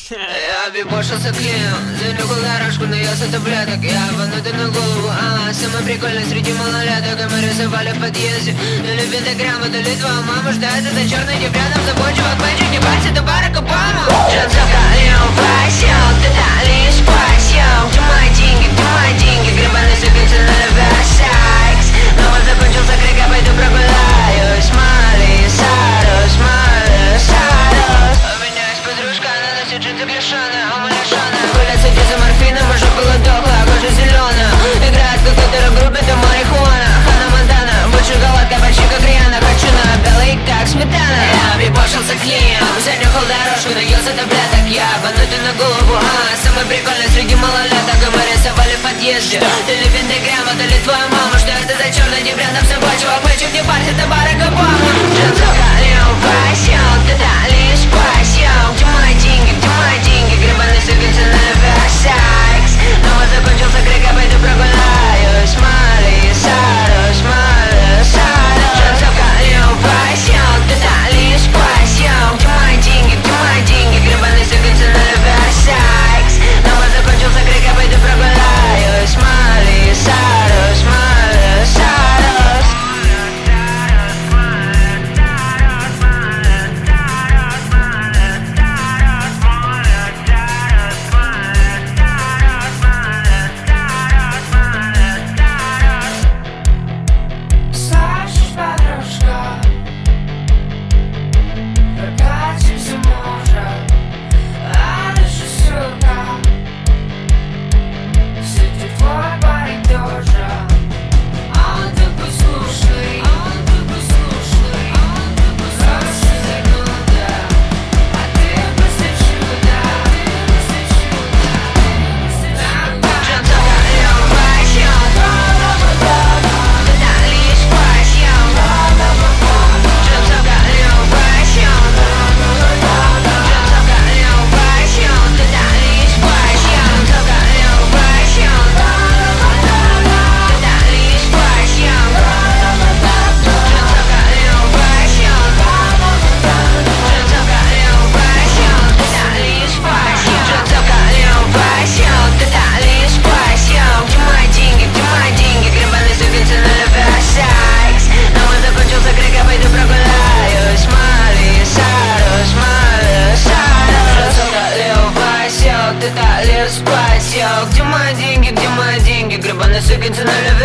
Я бибошился клеем, занюхал дорожку, но я с таблеток. Я банутый на голову, самый прикольный среди малолеток. И мы рисовали в подъезде, то ли пентаграмму, то ли твою маму ждать. За черный тип рядом, за бой чувак, мальчик, не парься, это Барак Обама. Джанцовка, Лео, Васил, ты дали спасил. Где мои деньги, гребаный сыпется на Версакс. Но вот закончился крик, я пойду прогуляюсь. Мали, Сарус, у меня есть подружка, она носит джинсы клешаные, умалешаная. Гулять с этим морфином, уже было дохлая, кожа зеленая. Играет в какой-то рэп-группе, там марихуана. Хана Монтана, больше голодка, почти как Риана. Хочу на белый, как сметана. Я бибошился клеем, занюхал дорожку, наелся таблеток. Я банутый на голову, самый прикольный среди малолеток. И мы рисовали в подъезде, то ли пентаграмма, то ли твоя мама. Что это за черный тип рядом с собой, чувак, мальчик, не парься, это Барак Обама. Джанцовка, Лео, Васил, ты дали спасил. Где мои деньги, гребаный сыпется на Версакс. Но вот закончился крик, я пойду прогуляюсь. Мали, Сарус, Джанцовка, Лео, Васил, ты дали спасил. Где мои деньги, гребаный сыпется на Версакс. Но вот закончился крик, я пойду прогуляюсь. Мали, Сарус, Где мои деньги, гребаный сыпется на